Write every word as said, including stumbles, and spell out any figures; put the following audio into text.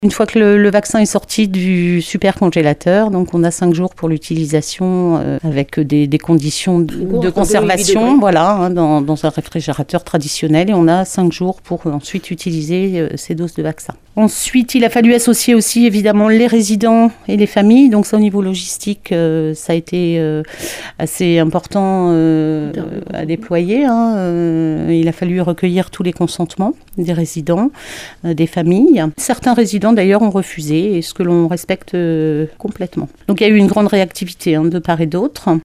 Une fois que le, le vaccin est sorti du supercongélateur, donc on a cinq jours pour l'utilisation euh, avec des, des conditions de, de conservation, voilà, hein, dans, dans un réfrigérateur traditionnel, et on a cinq jours pour ensuite utiliser euh, ces doses de vaccin. Ensuite, il a fallu associer aussi évidemment les résidents et les familles. Donc ça, au niveau logistique, euh, ça a été euh, assez important euh, à déployer. Hein. Euh, il a fallu recueillir tous les consentements des résidents, euh, des familles. Certains résidents d'ailleurs ont refusé, et ce que l'on respecte euh, complètement. Donc il y a eu une grande réactivité hein, de part et d'autre.